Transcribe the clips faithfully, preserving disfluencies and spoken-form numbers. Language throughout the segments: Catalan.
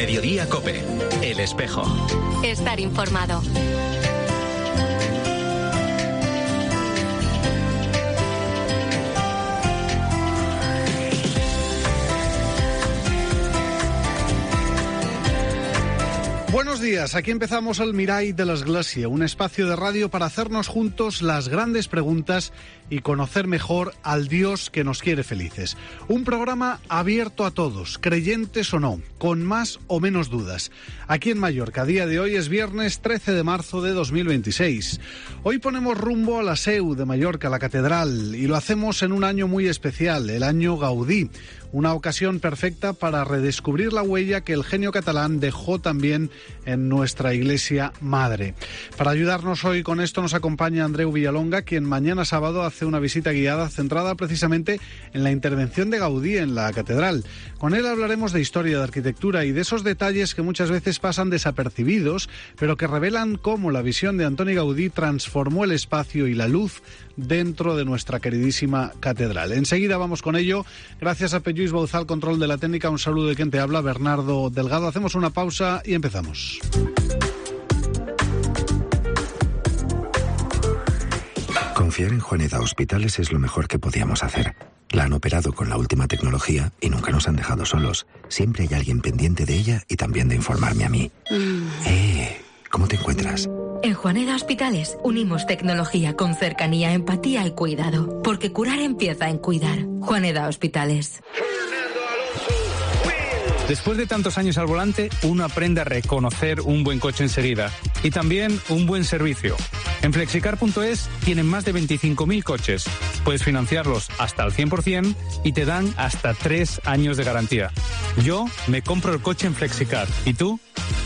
Mediodía COPE. El espejo. Estar informado. Buenos días, aquí empezamos el Mirall de l'Església, un espacio de radio para hacernos juntos las grandes preguntas y conocer mejor al Dios que nos quiere felices. Un programa abierto a todos, creyentes o no, con más o menos dudas. Aquí en Mallorca, a día de hoy es viernes trece de marzo de dos mil veintiséis. Hoy ponemos rumbo a la Seu de Mallorca, la catedral, y lo hacemos en un año muy especial, el año Gaudí. Una ocasión perfecta para redescubrir la huella que el genio catalán dejó también en nuestra iglesia madre. Para ayudarnos hoy con esto nos acompaña Andreu Villalonga, quien mañana sábado hace una visita guiada centrada precisamente en la intervención de Gaudí en la catedral. Con él hablaremos de historia, de arquitectura y de esos detalles que muchas veces pasan desapercibidos, pero que revelan cómo la visión de Antoni Gaudí transformó el espacio y la luz dentro de nuestra queridísima catedral. Enseguida vamos con ello. Gracias a Pelluís Bauzal, control de la técnica. Un saludo de quien te habla, Bernardo Delgado. Hacemos una pausa y empezamos. Confiar en Juaneda Hospitales es lo mejor que podíamos hacer. La han operado con la última tecnología y nunca nos han dejado solos. Siempre hay alguien pendiente de ella y también de informarme a mí. Mm. Eh, ¿cómo te encuentras? En Juaneda Hospitales unimos tecnología con cercanía, empatía y cuidado. Porque curar empieza en cuidar. Juaneda Hospitales. Después de tantos años al volante, uno aprende a reconocer un buen coche enseguida. Y también un buen servicio. En flexicar punto es tienen más de veinticinco mil coches. Puedes financiarlos hasta el cien por ciento y te dan hasta tres años de garantía. Yo me compro el coche en Flexicar. ¿Y tú?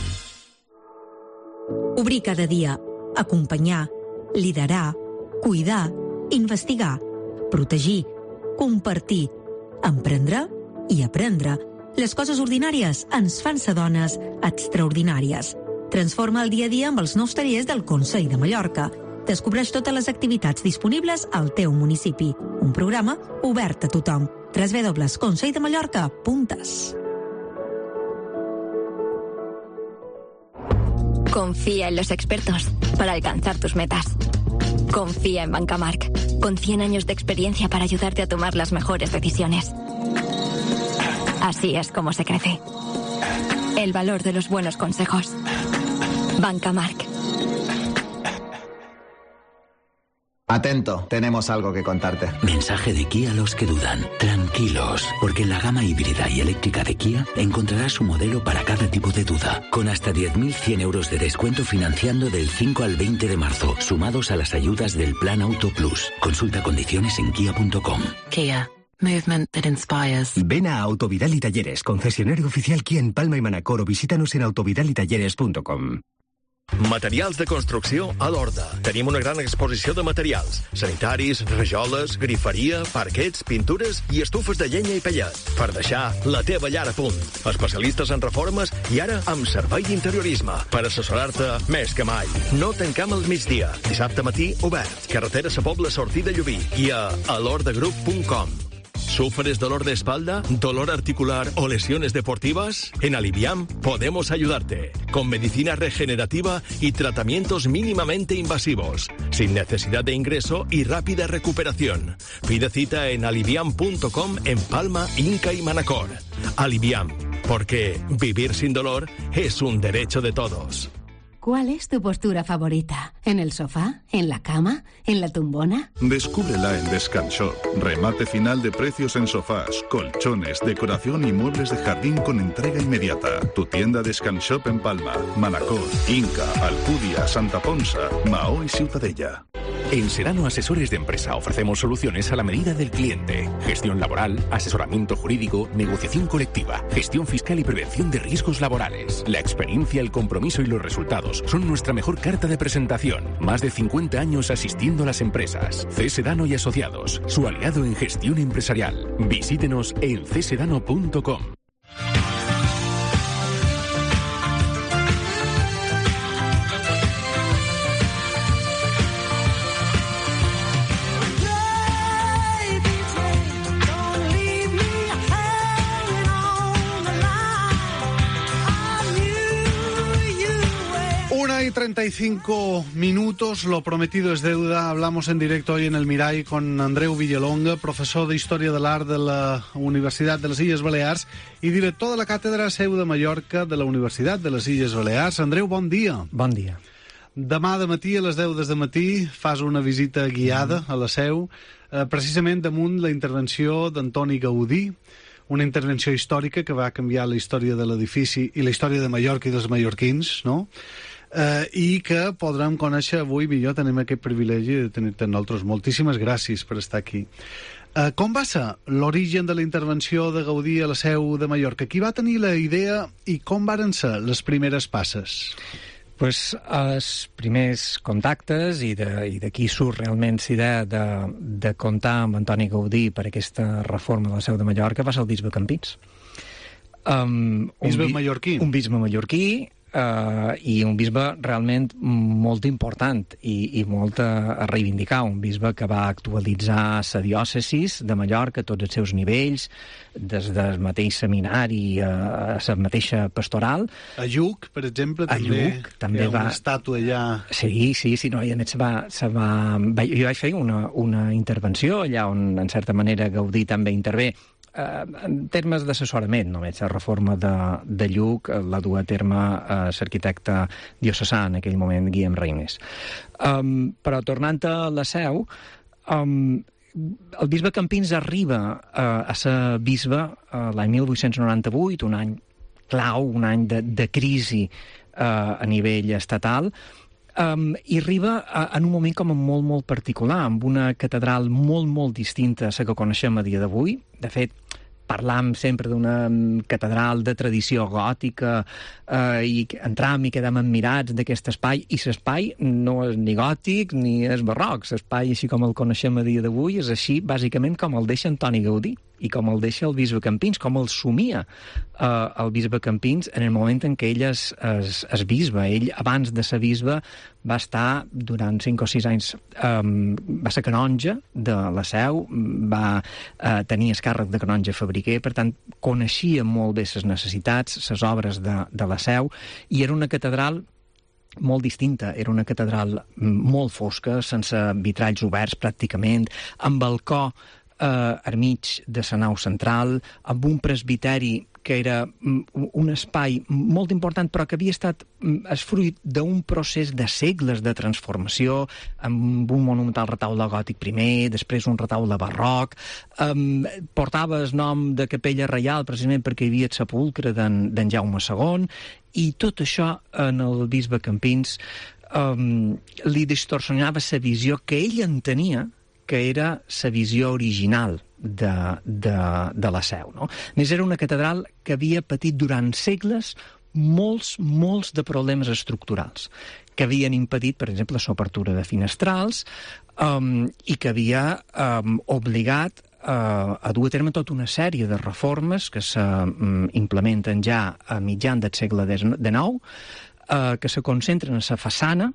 Obrir cada dia, acompanyar, liderar, cuidar, investigar, protegir, compartir, emprendre i aprendre. Les coses ordinàries ens fan ser dones extraordinàries. Transforma el dia a dia amb els nous tallers del Consell de Mallorca. Descobreix totes les activitats disponibles al teu municipi. Un programa obert a tothom. w w w punt consell de mallorca punt es. Confía en los expertos para alcanzar tus metas. Confía en Bancamark, con cien años de experiencia para ayudarte a tomar las mejores decisiones. Así es como se crece. El valor de los buenos consejos. Bancamark. Atento, tenemos algo que contarte. Mensaje de Kia a los que dudan. Tranquilos, porque en la gama híbrida y eléctrica de Kia encontrarás su modelo para cada tipo de duda, con hasta diez mil cien euros de descuento financiando del cinco al veinte de marzo, sumados a las ayudas del Plan Auto Plus. Consulta condiciones en kia punto com. Kia. Movement that inspires. Ven a Autovidal y Talleres, concesionario oficial Kia en Palma y Manacor, o visítanos en autovidal y talleres punto com. Materials de construcció a l'Horta. Tenim una gran exposició de materials. Sanitaris, rajoles, griferia, parquets, pintures i estufes de llenya i pellet. Per deixar la teva llar a punt. Especialistes en reformes i ara amb servei d'interiorisme. Per assessorar-te més que mai. No tancam al migdia. Dissabte matí obert. Carretera Sa Pobla, sortida Llubí. I a alordegroup punt com. ¿Sufres dolor de espalda, dolor articular o lesiones deportivas? En Aliviam podemos ayudarte, con medicina regenerativa y tratamientos mínimamente invasivos, sin necesidad de ingreso y rápida recuperación. Pide cita en aliviam punto com en Palma, Inca y Manacor. Aliviam, porque vivir sin dolor es un derecho de todos. ¿Cuál es tu postura favorita? ¿En el sofá? ¿En la cama? ¿En la tumbona? Descúbrela en Descanshop. Remate final de precios en sofás, colchones, decoración y muebles de jardín con entrega inmediata. Tu tienda Descanshop en Palma, Manacor, Inca, Alcudia, Santa Ponsa, Mahó y Ciutadella. En Sedano Asesores de Empresa ofrecemos soluciones a la medida del cliente. Gestión laboral, asesoramiento jurídico, negociación colectiva, gestión fiscal y prevención de riesgos laborales. La experiencia, el compromiso y los resultados son nuestra mejor carta de presentación. Más de cincuenta años asistiendo a las empresas. C. Sedano y Asociados, su aliado en gestión empresarial. Visítenos en c sedano punto com. y treinta y cinco minutos, lo prometido es deuda. Hablamos en directo hoy en el Mirai con Andreu Villalonga, profesor de Història de l'Art de la Universitat de les Illes Balears i director de la Càtedra Seu de Mallorca de la Universitat de les Illes Balears. Andreu, bon dia. Bon dia. Demà de matí, a les deu de matí, fas una visita guiada a la Seu, eh, precisament damunt la intervenció d'Antoni Gaudí, una intervenció històrica que va canviar la història de l'edifici i la història de Mallorca i dels mallorquins, no? Eh, i que podrem conèixer avui millor. Tenim aquest privilegi de tenir-te nosaltres. Moltíssimes gràcies per estar aquí. Eh, com va ser l'origen de la intervenció de Gaudí a la Seu de Mallorca? Qui va tenir la idea i com varen ser les primeres passes? Pues, els primers contactes i d'aquí surt realment la idea de, de comptar amb Antoni Gaudí per aquesta reforma de la Seu de Mallorca va ser el bisbe Campins. Um, bisbe un, mallorquí. Un bisbe mallorquí uh, i un bisbe realment molt important i, i molt a, a reivindicar. Un bisbe que va actualitzar la diòcesis de Mallorca a tots els seus nivells, des del mateix seminari a la mateixa pastoral. A Lluc, per exemple, a també, Lluc, també hi ha va... una estàtua allà... Sí, sí, sí, no, i a més se va, se va... jo vaig fer una, una intervenció allà on, en certa manera, Gaudí també intervé. Uh, en termes d'assessorament, només la reforma de, de Lluc la du a terme uh, l'arquitecte diocesà en aquell moment, Guillem Reines. Um, però tornant a la Seu, um, el bisbe Campins arriba uh, a ser bisbe uh, l'any mil vuit-cents noranta-vuit, un any clau, un any de, de crisi uh, a nivell estatal, Um, i arriba a, en un moment com molt, molt particular, amb una catedral molt, molt distinta a la que coneixem a dia d'avui. De fet, parlam sempre d'una catedral de tradició gòtica eh, i entram i quedem admirats d'aquest espai, i l'espai no és ni gòtic ni és barroc. L'espai, així com el coneixem a dia d'avui, és així bàsicament com el deixa Antoni Gaudí i com el deixa el bisbe Campins, com el somia eh, el bisbe Campins en el moment en què ell és, és, és bisbe. Ell, abans de ser bisbe, va estar durant cinc o sis anys, um, va ser canonge de la Seu, va uh, tenir el càrrec de canonge fabriquer, per tant, coneixia molt bé les necessitats, les obres de, de la Seu, i era una catedral molt distinta. Era una catedral molt fosca, sense vitralls oberts pràcticament, amb balcó eh, al mig de la nau central, amb un presbiteri que era un espai molt important, però que havia estat el fruit d'un procés de segles de transformació, amb un monumental retaule gòtic primer, després un retaule barroc, um, portava el nom de Capella Reial precisament perquè hi havia el sepulcre d'en Jaume segon, i tot això en el bisbe Campins um, li distorsionava la visió que ell en tenia, que era la visió original de, de, de la Seu, no? Més era una catedral que havia patit durant segles molts, molts de problemes estructurals, que havien impedit, per exemple, l'obertura de finestrals um, i que havia um, obligat uh, a dur a terme tota una sèrie de reformes que s'implementen um, ja a mitjan del segle dinou, uh, que se concentren en la façana,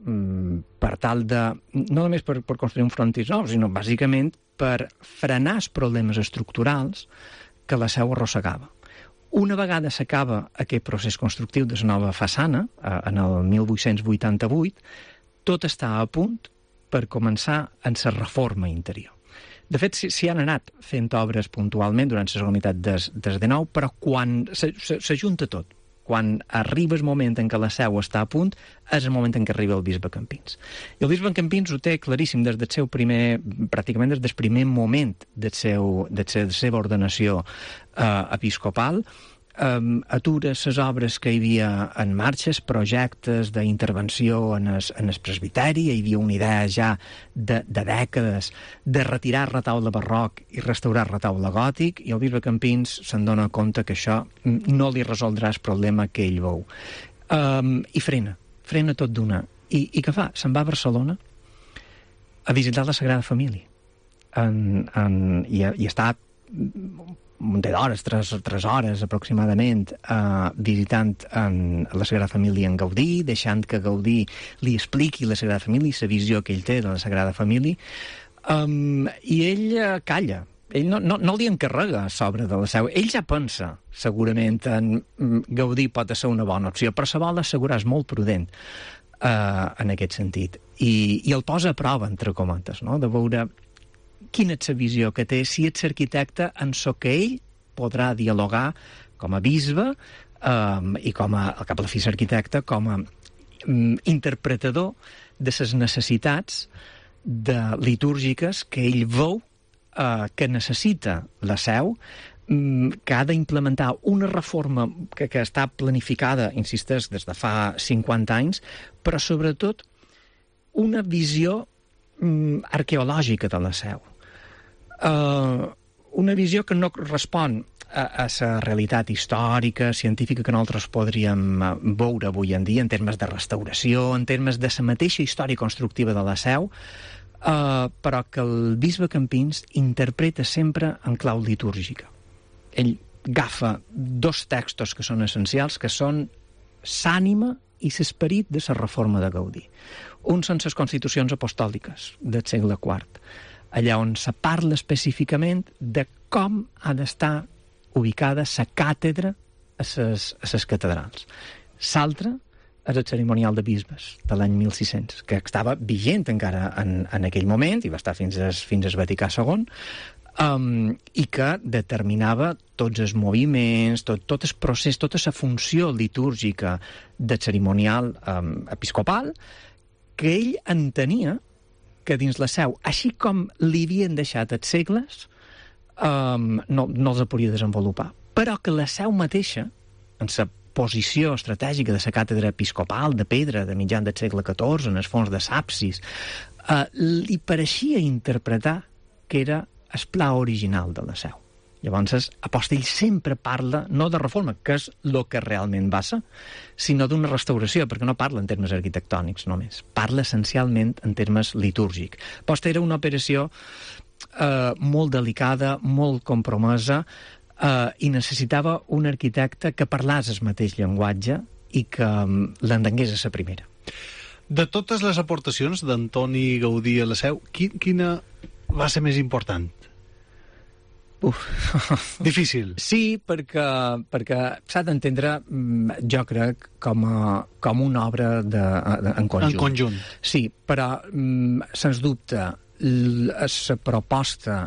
per tal de, no només per, per construir un frontis nou, sinó bàsicament per frenar els problemes estructurals que la Seu arrossegava. Una vegada s'acaba aquest procés constructiu de la nova façana, en el mil vuit-cents vuitanta-vuit, tot està a punt per començar en la reforma interior. De fet, s'hi han anat fent obres puntualment durant la segona meitat des, des de nou, però quan s'ajunta tot, quan arriba el moment en què la Seu està a punt, és el moment en què arriba el bisbe Campins. I el bisbe Campins ho té claríssim des del seu primer, pràcticament des del primer moment del seu, de la seva ordenació eh, episcopal. Um, atura les obres que hi havia en marxa, els projectes d'intervenció en el, en el presbiteri. Hi havia una idea ja de, de dècades de retirar el retaule barroc i restaurar el retaule gòtic, i el bisbe Campins se'n dona compte que això no li resoldrà el problema que ell veu. Um, I frena, frena tot d'una. I, i què fa? Se'n va a Barcelona a visitar la Sagrada Família. En, en, i, i està un munt d'hores, tres, tres hores aproximadament, eh, visitant en la Sagrada Família en Gaudí, deixant que Gaudí li expliqui la Sagrada Família, la visió que ell té de la Sagrada Família, um, i ell calla, ell no, no, no li encarrega a sobre de la seu. Ell ja pensa, segurament, en Gaudí pot ser una bona opció, però se vol assegurar, és molt prudent uh, en aquest sentit. I, I el posa a prova, entre cometes, no? De veure quina és la visió que té, si ets arquitecte, en so que ell podrà dialogar com a bisbe um, i com a, al cap a la fi arquitecte, com a um, interpretador de les necessitats de litúrgiques que ell veu Uh, que necessita la seu, um, que ha d'implementar una reforma que, que està planificada, insisteix, des de fa cinquanta anys, però sobretot una visió um, arqueològica de la seu. Uh, una visió que no respon a la realitat històrica, científica que nosaltres podríem veure avui en dia, en termes de restauració, en termes de la mateixa història constructiva de la seu, Uh, però que el bisbe Campins interpreta sempre en clau litúrgica. Ell agafa dos textos que són essencials, que són l'ànima i l'esperit de la reforma de Gaudí. Un són les constitucions apostòliques del segle quart, allà on se parla específicament de com ha d'estar ubicada la càtedra a les, a les catedrals. L'altre és el cerimonial de bisbes de l'any mil sis-cents, que estava vigent encara en, en aquell moment, i va estar fins, a, fins al Vaticà segon, um, i que determinava tots els moviments, tot, tot el procés, tota la funció litúrgica de cerimonial um, episcopal, que ell entenia que dins la seu, així com li havien deixat els segles, um, no, no els podia desenvolupar, però que la seu mateixa, en la posició estratègica de la càtedra episcopal de pedra de mitjan del segle catorze, en el fons de l'absis, eh, li pareixia interpretar que era el pla original de la seu. Llavors, Apostell sempre parla, no de reforma, que és el que realment va ser, sinó d'una restauració, perquè no parla en termes arquitectònics només, parla essencialment en termes litúrgics. Apostell era una operació eh, molt delicada, molt compromesa, Uh, i necessitava un arquitecte que parlàs el mateix llenguatge i que um, l'entengués a la primera. De totes les aportacions d'Antoni Gaudí a la seu, qui, quina va ser més important? Uf. Difícil. Sí, perquè, perquè s'ha d'entendre, jo crec, com, a, com una obra de, de, en conjunt. En conjunt. Sí, però, sens dubte, la proposta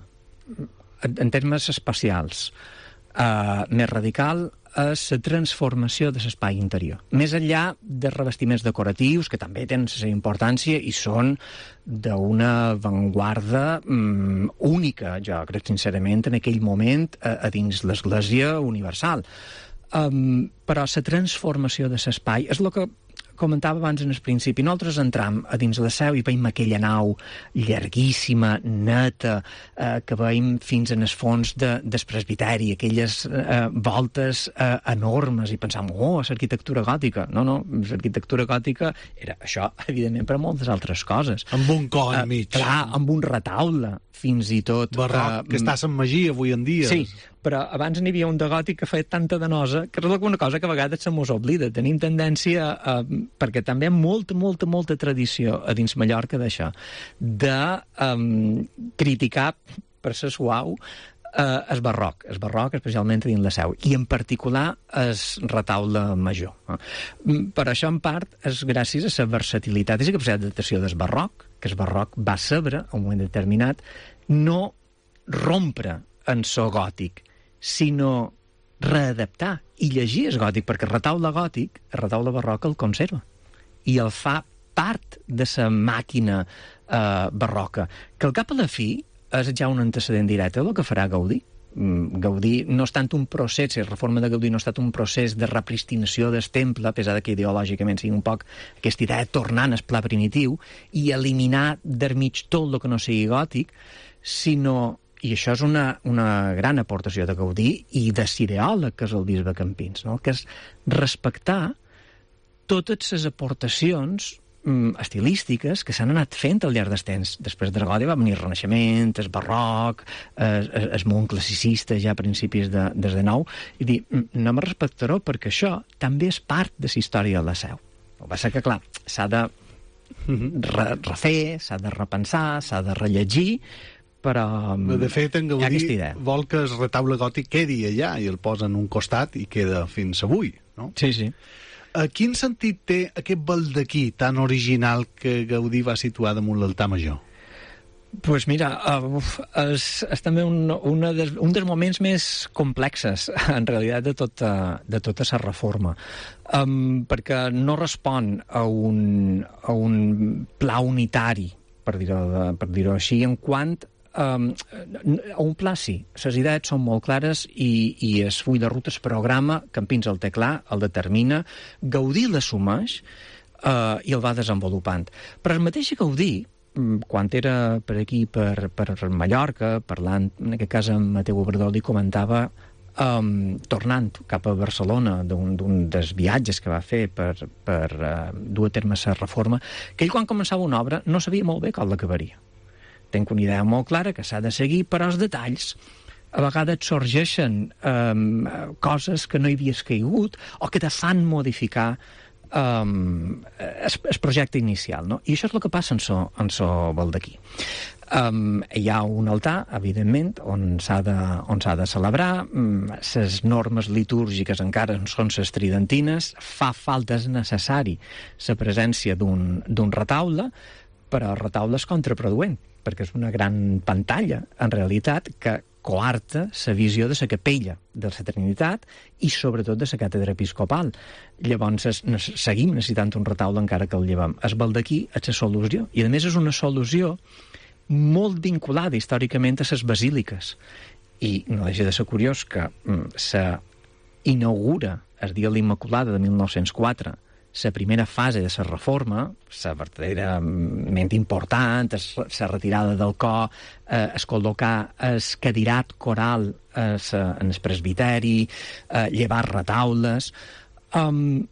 en termes espacials Uh, més radical és la transformació de l'espai interior. Més enllà de revestiments decoratius, que també tenen la seva importància i són d'una avantguarda um, única, jo crec sincerament, en aquell moment a, a dins l'Església Universal. Um, però la transformació de l'espai és el que comentava abans en el principi. Nosaltres entram a dins la seu i veiem aquella nau llarguíssima, neta, eh, que veiem fins en el fons de, del presbiteri, aquelles eh, voltes eh, enormes, i pensam, oh, és arquitectura gòtica. No, no, l'arquitectura gòtica era això, evidentment, per moltes altres coses. Amb un cor eh, mig. Clar, amb un retaule, fins i tot. Barroc, eh, que està a Sant Magí avui en dia. Sí, però abans n'hi havia un de gòtic que feia tanta de nosa, que és alguna cosa que a vegades se mos oblida. Tenim tendència, a, perquè també hi ha molta, molta, molta tradició a dins Mallorca d'això, de um, criticar, per ser suau, Uh, el barroc, el barroc especialment dins la seu, i en particular el retaule major. Uh. Per això, en part, és gràcies a la versatilitat i la capacitat d'adaptació del barroc, que el barroc va saber, a un moment determinat, no rompre en so gòtic, sinó readaptar i llegir el gòtic, perquè el retaule gòtic, el retaule barroc el conserva, i el fa part de la màquina uh, barroca, que al cap a la fi és ja un antecedent directe del que farà Gaudí. Gaudí no és tant un procés, la reforma de Gaudí no ha estat un procés de repristinació del temple, a pesar que ideològicament sigui un poc aquesta idea de tornar al pla primitiu i eliminar d'enmig tot el que no sigui gòtic, sinó, i això és una, una gran aportació de Gaudí i de l'ideòleg que és el bisbe Campins, no? Que és respectar totes les aportacions estilístiques que s'han anat fent al llarg dels temps. Després del gòtic va venir el Renaixement, el barroc, el, el món classicista ja a principis de, des de nou, i dir, no me respectaró perquè això també és part de la història de la seu. El que passa que, clar, s'ha de re refer, s'ha de repensar, s'ha de rellegir, però de fet, en Gaudí vol que el retaule gòtic quedi allà i el posa en un costat i queda fins avui, no? Sí, sí. A quin sentit té aquest baldaquí tan original que Gaudí va situar damunt l'altar major? Pues mira, uh, és, és també un, una des, un dels moments més complexes, en realitat, de tota, de tota la reforma, um, perquè no respon a un, a un pla unitari, per dir-ho per dir-ho així, en quant um, a un pla sí. Les idees són molt clares i, i el full de ruta, el programa, que empins el té clar, el determina, Gaudí l'assumeix uh, i el va desenvolupant. Però el mateix Gaudí, quan era per aquí, per, per Mallorca, parlant, en aquest cas amb Mateu Obrador, comentava, um, tornant cap a Barcelona d'un dels viatges que va fer per, per uh, dur a terme la reforma, que ell quan començava una obra no sabia molt bé com l'acabaria. Tenc una idea molt clara que s'ha de seguir, però els detalls a vegades sorgeixen um, coses que no hi havies caigut o que te fan modificar Um, el, el projecte inicial, no? I això és el que passa en so, en so baldaquí. Um, hi ha un altar, evidentment, on s'ha de, on s'ha de celebrar, les um, normes litúrgiques encara són les tridentines, fa falta, és necessari la presència d'un retaule, però el retaule és contraproduent, perquè és una gran pantalla, en realitat, que coarta la visió de la capella de la Trinitat i sobretot de la càtedra episcopal. Llavors es, ne, seguim necessitant un retaule encara que el llevem. El baldaquí és la solució, i a més és una solució molt vinculada històricament a les basíliques. I no deixa de ser curiós que mm, s'inaugura el dia de l'Immaculada de mil nou-cents quatre, la primera fase de la reforma, la verdaderament important, la retirada del cor, eh, es col·locar el cadirat coral eh, en el presbiteri, eh, llevar retaules... Um,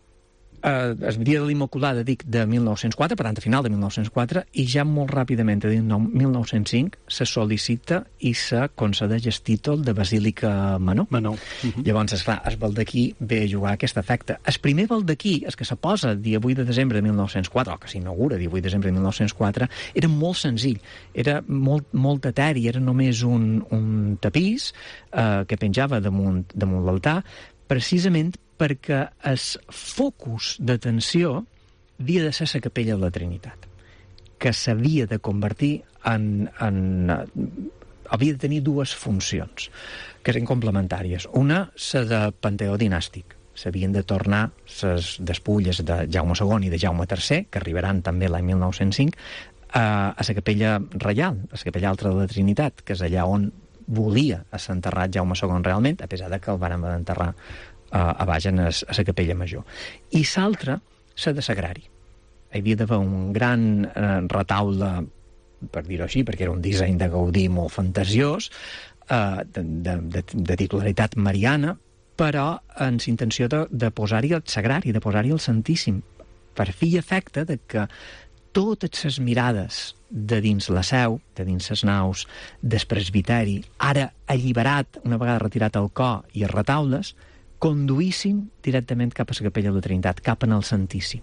eh, el dia de l'Immaculada, dic, de mil nou-cents quatre, per tant, a final de mil nou-cents quatre, i ja molt ràpidament, de mil nou-cents cinc, se sol·licita i se concedeix el títol de Basílica Menor. Menor. Uh -huh. Llavors, esclar, el baldaquí ve a jugar aquest efecte. El primer baldaquí, el que se posa dia vuit de desembre de mil nou-cents quatre, o que s'inaugura dia vuit de desembre de mil nou-cents quatre, era molt senzill, era molt, molt eteri, era només un, un tapís eh, que penjava damunt, damunt l'altar, precisament perquè el focus d'atenció havia de ser la capella de la Trinitat, que s'havia de convertir en, en... havia de tenir dues funcions, que eren complementàries. Una, la de panteó dinàstic. S'havien de tornar les despulles de Jaume segon i de Jaume tercer, que arribaran també l'any mil nou-cents cinc, a, a la capella reial, a la capella alta de la Trinitat, que és allà on volia ser enterrat Jaume segon realment, a pesar de que el varen enterrar a baix a la capella major. I l'altra, la de sagrari. Hi havia d'haver un gran eh, retaule, per dir-ho així, perquè era un disseny de Gaudí molt fantasiós, eh, de, de, de, de titularitat mariana, però amb la intenció de, de posar-hi el sagrari, de posar-hi el Santíssim, per fi i efecte de que totes les mirades de dins la seu, de dins les naus, del presbiteri, ara alliberat, una vegada retirat el cor i els retaules, conduïssin directament cap a la capella de la Trinitat, cap en el Santíssim.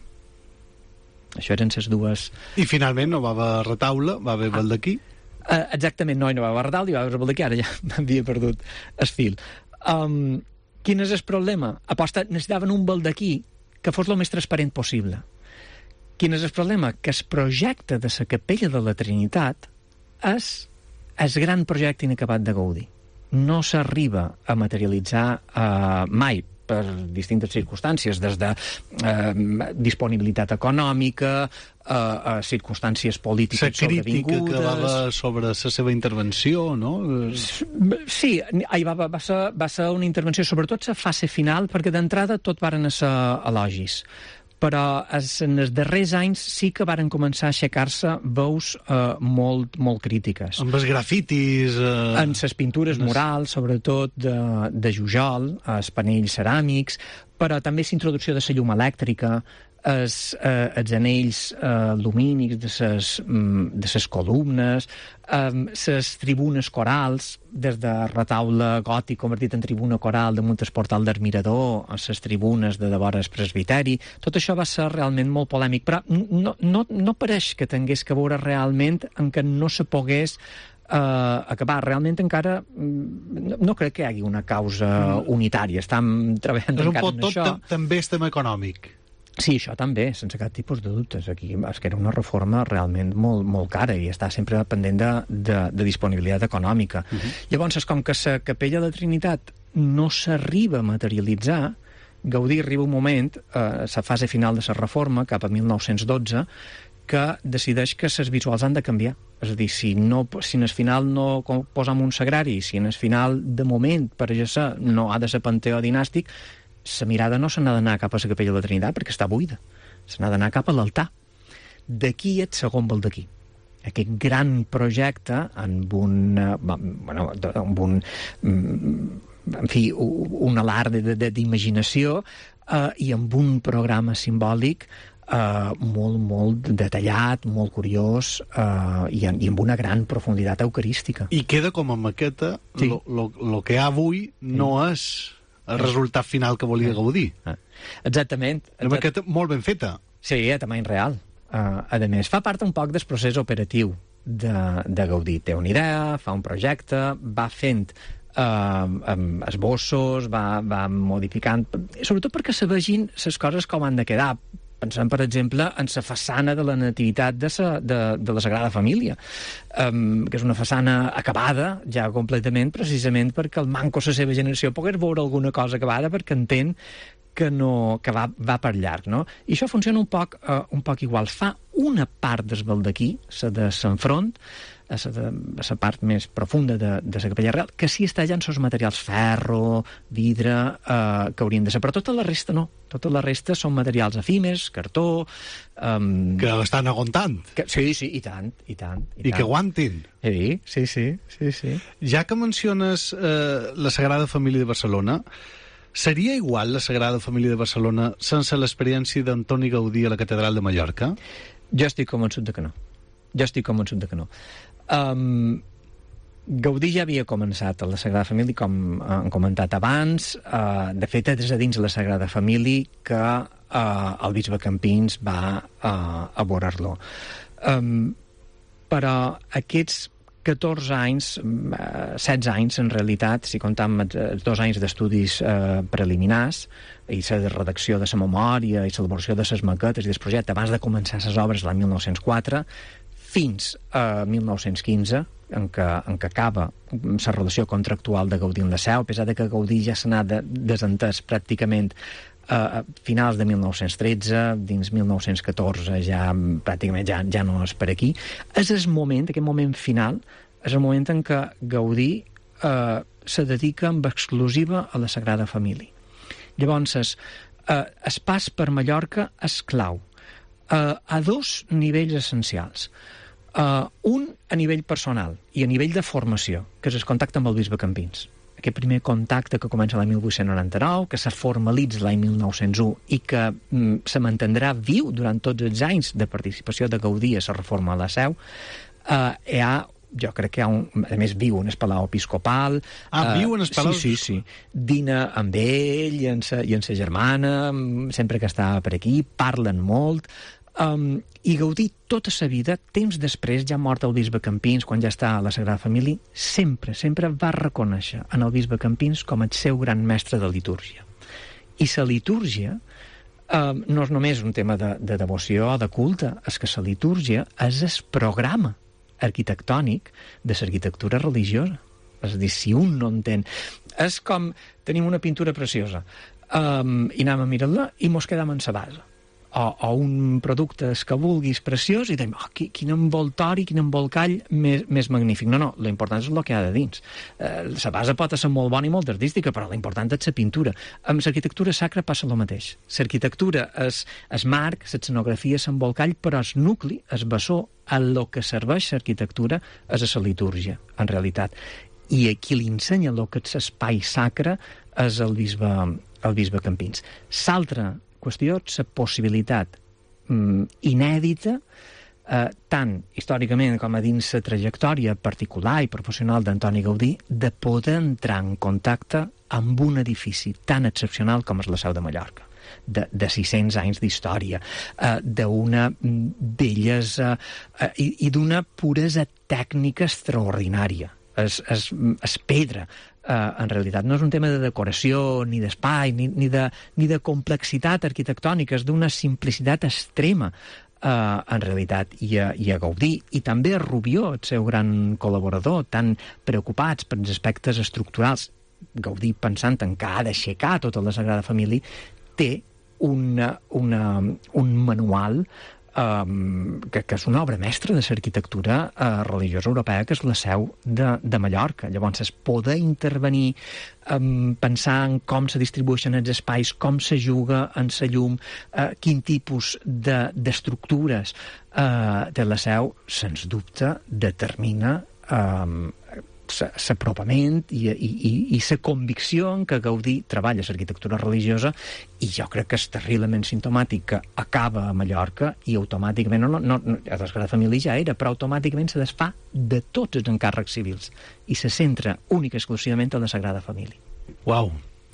Això eren les dues... I finalment no va haver retaule, va haver baldaquí? Uh, exactament, no, no va haver retaule, i va haver baldaquí, ara ja m'havia perdut el fil. Um, quin és el problema? Aposta, necessitaven un baldaquí que fos el més transparent possible. Quin és el problema? Que el projecte de la capella de la Trinitat és el gran projecte inacabat de Gaudí. No s'arriba a materialitzar eh, mai, per distintes circumstàncies, des de eh, disponibilitat econòmica, eh, a circumstàncies polítiques sobrevingudes... La crítica que va haver sobre la seva intervenció, no? Sí, va, va, ser, va ser una intervenció, sobretot la fase final, perquè d'entrada tot varen ser elogis. Però en els darrers anys sí que varen començar a aixecar-se veus eh, molt, molt crítiques. Amb els grafitis... Eh... En les pintures murals, sobretot de, de Jujol, els panells ceràmics, però també la introducció de la llum elèctrica, els, eh, els anells eh, lumínics de les de ses columnes, les eh, tribunes corals, des de retaule gòtic convertit en tribuna coral damunt el portal del Mirador, a les tribunes de devora el presbiteri. Tot això va ser realment molt polèmic, però no, no, no pareix que tingués que veure realment en què no se pogués acabar. Realment encara no, no crec que hi hagi una causa mm. unitària. Estem treballant és encara en tot, això. També és tema econòmic. Sí, això també, sense cap tipus de dubtes. Aquí és que era una reforma realment molt, molt cara i està sempre pendent de, de, de disponibilitat econòmica. Uh-huh. Llavors, com que la Capella de Trinitat no s'arriba a materialitzar, Gaudí arriba un moment, a la fase final de la reforma, cap a mil nou-cents dotze, que decideix que les visuals han de canviar. És a dir, si, no, si en el final no posam un sagrari, si en el final, de moment, per això no ha de ser panteó dinàstic, la mirada no se n'ha d'anar cap a la Capella de la Trinitat perquè està buida. Se n'ha d'anar cap a l'altar. D'aquí el segon baldaquí. Aquest gran projecte amb un... Bueno, amb un... En fi, un alarde d'imaginació eh, i amb un programa simbòlic eh, molt, molt detallat, molt curiós eh, i, i amb una gran profunditat eucarística. I queda com a maqueta, el sí. lo, lo que hi ha avui no sí. és el resultat final que volia Gaudí. Ah. Exactament. Una maqueta molt ben feta. Sí, a tamany real. Uh, a més, fa part un poc del procés operatiu de, de Gaudí. Té una idea, fa un projecte, va fent uh, um, esbossos, va, va modificant, sobretot perquè se vegin les coses com han de quedar. Pensem, per exemple, en la façana de la Nativitat de, sa, de, de la Sagrada Família, um, que és una façana acabada, ja completament, precisament perquè el manco la seva generació pogués veure alguna cosa acabada perquè entén que, no, que va, va per llarg, no? I això funciona un poc, uh, un poc igual. Fa una part del baldaquí, la de l'enfront, a la, a la part més profunda de, de la Capella Real, que sí està ja en els materials ferro, vidre, eh, que haurien de ser, però tota la resta no. Tota la resta són materials efímers, cartó... Um, que l'estan aguantant. Que, sí, sí, i tant, i tant. I, I tant. Que aguantin. Sí, sí, sí, sí, sí. Ja que menciones eh, la Sagrada Família de Barcelona, seria igual la Sagrada Família de Barcelona sense l'experiència d'Antoni Gaudí a la Catedral de Mallorca? Jo estic convençut de que no. Jo estic convençut de que no. Um, Gaudí ja havia començat a la Sagrada Família, com hem comentat abans. Uh, de fet, és a dins la Sagrada Família que uh, el bisbe Campins va uh, a veure-lo. Um, però aquests catorze anys, uh, setze anys, en realitat, si comptam els dos anys d'estudis uh, preliminars i la redacció de la memòria i l'elaboració de les maquetes i del projecte abans de començar les obres l'any mil nou-cents quatre, fins a mil nou-cents quinze, en què, en què acaba la relació contractual de Gaudí amb la Seu, a pesar de que Gaudí ja se n'ha de, desentès pràcticament a finals de mil nou-cents tretze, dins mil nou-cents catorze ja pràcticament ja, ja no és per aquí. És el moment, aquest moment final, és el moment en què Gaudí eh, se dedica amb exclusiva a la Sagrada Família. Llavors, es, eh, es pas per Mallorca és clau eh, a dos nivells essencials. Uh, un a nivell personal i a nivell de formació, que és el contacte amb el bisbe Campins. Aquest primer contacte que comença l'any mil vuit-cents noranta-nou, que se formalitza l'any mil nou-cents u i que mm, se mantindrà viu durant tots els anys de participació de Gaudí a la reforma a la Seu, uh, hi ha, jo crec que hi ha un... A més, viu en el Palau Episcopal. Ah, uh, viu en el Palau? Sí, sí, sí. Dina amb ell i amb sa, i amb sa germana, sempre que està per aquí, parlen molt... Um, i Gaudí tota sa vida, temps després, ja mort el bisbe Campins, quan ja està a la Sagrada Família, sempre, sempre va reconèixer en el bisbe Campins com el seu gran mestre de litúrgia. I la litúrgia um, no és només un tema de, de devoció o de culte, és que la litúrgia és el programa arquitectònic de l'arquitectura religiosa. És a dir, si un no entén... És com tenim una pintura preciosa um, i anem a mirar-la i mos quedam en sa base. O, o un producte que vulguis preciós i dèiem, oh, quin envoltori, quin embolcall més, més magnífic. No, no, l'important és el que hi ha de dins. Eh, la base pot ser molt bona i molt artística, però l'important és la pintura. Amb l'arquitectura sacra passa el mateix. L'arquitectura és el marc, l'escenografia, l'embolcall, però el nucli, el bessó, a lo que serveix l'arquitectura és a la litúrgia, en realitat. I aquí li ensenya el que és l'espai sacre és el bisbe, el bisbe Campins. L'altra qüestió és la possibilitat mm, inèdita, eh, tant històricament com a dins la trajectòria particular i professional d'Antoni Gaudí, de poder entrar en contacte amb un edifici tan excepcional com és la Seu de Mallorca. de, de sis-cents anys d'història, eh, d'una bellesa eh, i, i d'una puresa tècnica extraordinària. Es, es, es pedra. Uh, en realitat no és un tema de decoració, ni d'espai, ni, ni, de, ni de complexitat arquitectònica, és d'una simplicitat extrema, uh, en realitat, i a, i a Gaudí, i també a Rubió, el seu gran col·laborador, tan preocupats pels aspectes estructurals. Gaudí, pensant en que ha d'aixecar tota la Sagrada Família, té una, una, un manual Um, que, que és una obra mestra de l'arquitectura uh, religiosa europea, que és la Seu de, de Mallorca. Llavors, es poder intervenir, um, pensar en com se distribueixen els espais, com se juga en la llum, uh, quin tipus d'estructures de, uh, de la Seu, sens dubte, determina um, l'apropament i, i, i, i la convicció en què Gaudí treballa l'arquitectura religiosa, i jo crec que és terriblement simptomàtic que acaba a Mallorca i automàticament, no, no, no, a la Sagrada Família ja era, però automàticament se desfà de tots els encàrrecs civils i se centra única i exclusivament en la Sagrada Família. Uau!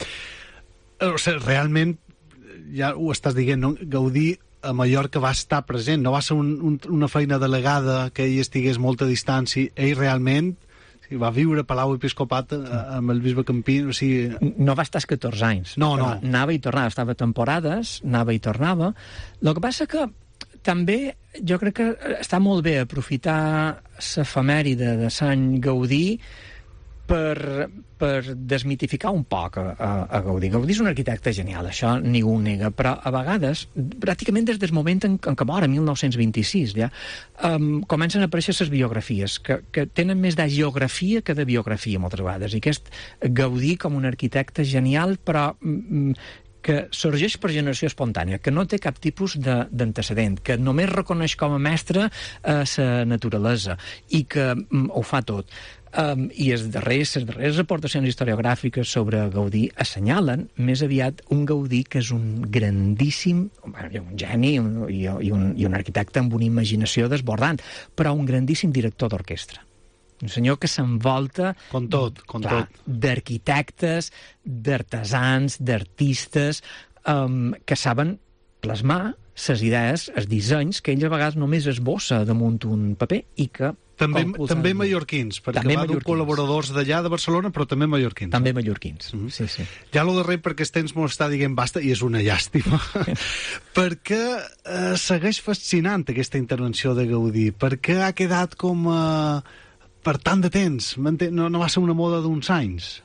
O sigui, realment, ja ho estàs dient, no? Gaudí a Mallorca va estar present, no va ser un, un, una feina delegada que ell estigués molta distància, ell realment va viure a Palau Episcopat amb el bisbe Campí, o sigui... No va estar catorze anys. No, no. Anava i tornava, estava temporades, anava i tornava. El que passa que també jo crec que està molt bé aprofitar l'efemèride de Sant Gaudí per, per desmitificar un poc a, a, a Gaudí. Gaudí és un arquitecte genial, això ningú ho nega, però a vegades, pràcticament des del moment en, en què mor, en mil nou-cents vint-i-sis, ja, um, comencen a aparèixer les biografies, que, que tenen més de geografia que de biografia, moltes vegades, i aquest Gaudí com un arquitecte genial, però... Mm, que sorgeix per generació espontània, que no té cap tipus d'antecedent, que només reconeix com a mestre eh, la naturalesa i que mm, ho fa tot. Um, I els darrers, les darreres aportacions historiogràfiques sobre Gaudí assenyalen més aviat un Gaudí que és un grandíssim, bueno, un geni un, i, i, un, i un arquitecte amb una imaginació desbordant, però un grandíssim director d'orquestra. Un senyor que s'envolta con tot, con clar, tot. d'arquitectes, d'artesans, d'artistes, um, que saben plasmar les idees, els dissenys, que ell a vegades només esbossa damunt un paper i que... També, també mallorquins, perquè també va dur col·laboradors d'allà de Barcelona, però també mallorquins. També mallorquins, mm -hmm. sí, sí. Ja lo darrer, perquè el temps m'ho està dient basta, i és una llàstima, perquè eh, segueix fascinant aquesta intervenció de Gaudí, perquè ha quedat com... Eh, per tant de temps, no, no va ser una moda d'uns anys?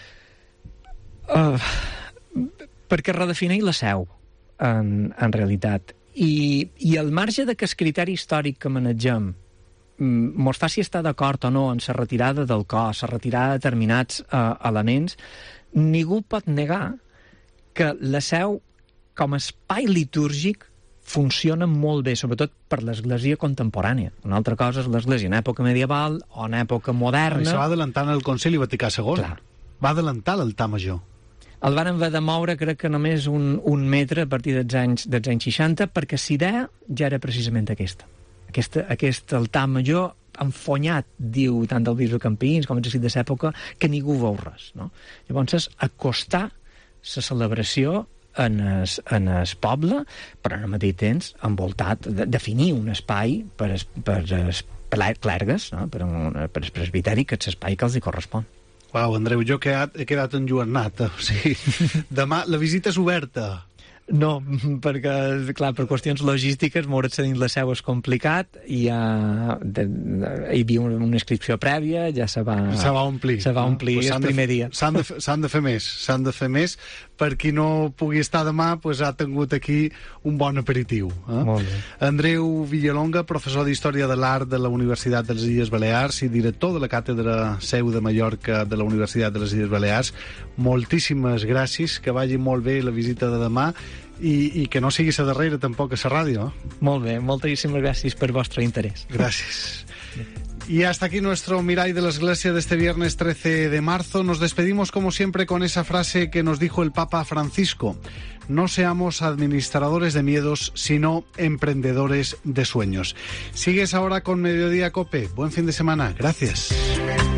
Uh, perquè redefineix la Seu, en, en realitat. I, I al marge de que el criteri històric que manegem mos faci estar d'acord o no en la retirada del cos, la retirada de determinats uh, elements, ningú pot negar que la Seu, com a espai litúrgic, funciona molt bé, sobretot per l'església contemporània. Una altra cosa és l'església en època medieval o en època moderna. Això va adelantant el Concili Vaticà segon. Clar. Va adelantar l'altar major. El van haver de moure, crec que només un, un metre a partir dels anys, dels anys seixanta, perquè l'idea ja era precisament aquesta. Aquesta, aquest altar major enfonyat, diu tant el bisbe Campins com el de l'època, que ningú veu res. No? Llavors, acostar la celebració en el, en el poble, però al mateix temps envoltat, de, definir un espai per es, per es clergues, no? per, un, per el presbiteri, que és l'espai que els hi correspon. Uau, Andreu, jo he quedat, he quedat enlluernat. O sigui, demà la visita és oberta. No, perquè, clar, per qüestions logístiques, moure's dins la Seu és complicat, i ja, de, de, hi havia una, una inscripció prèvia, ja se va, se va omplir, se va omplir no? pues el primer de, dia. S'han de, s'han de fer més, s'han de fer més. Per qui no pugui estar demà, pues ha tingut aquí un bon aperitiu. Eh? Molt bé. Andreu Villalonga, professor d'Història de l'Art de la Universitat de les Illes Balears i director de la Càtedra Seu de Mallorca de la Universitat de les Illes Balears, moltíssimes gràcies, que vagi molt bé la visita de demà, i, i que no sigui la darrera tampoc a la ràdio. Eh? Molt bé, moltíssimes gràcies per vostre interés. Gracias. Y hasta aquí nuestro Mirai de la Iglesia de este viernes trece de marzo. Nos despedimos como siempre con esa frase que nos dijo el Papa Francisco: no seamos administradores de miedos, sino emprendedores de sueños. Sigues ahora con Mediodía Cope. Buen fin de semana. Gracias.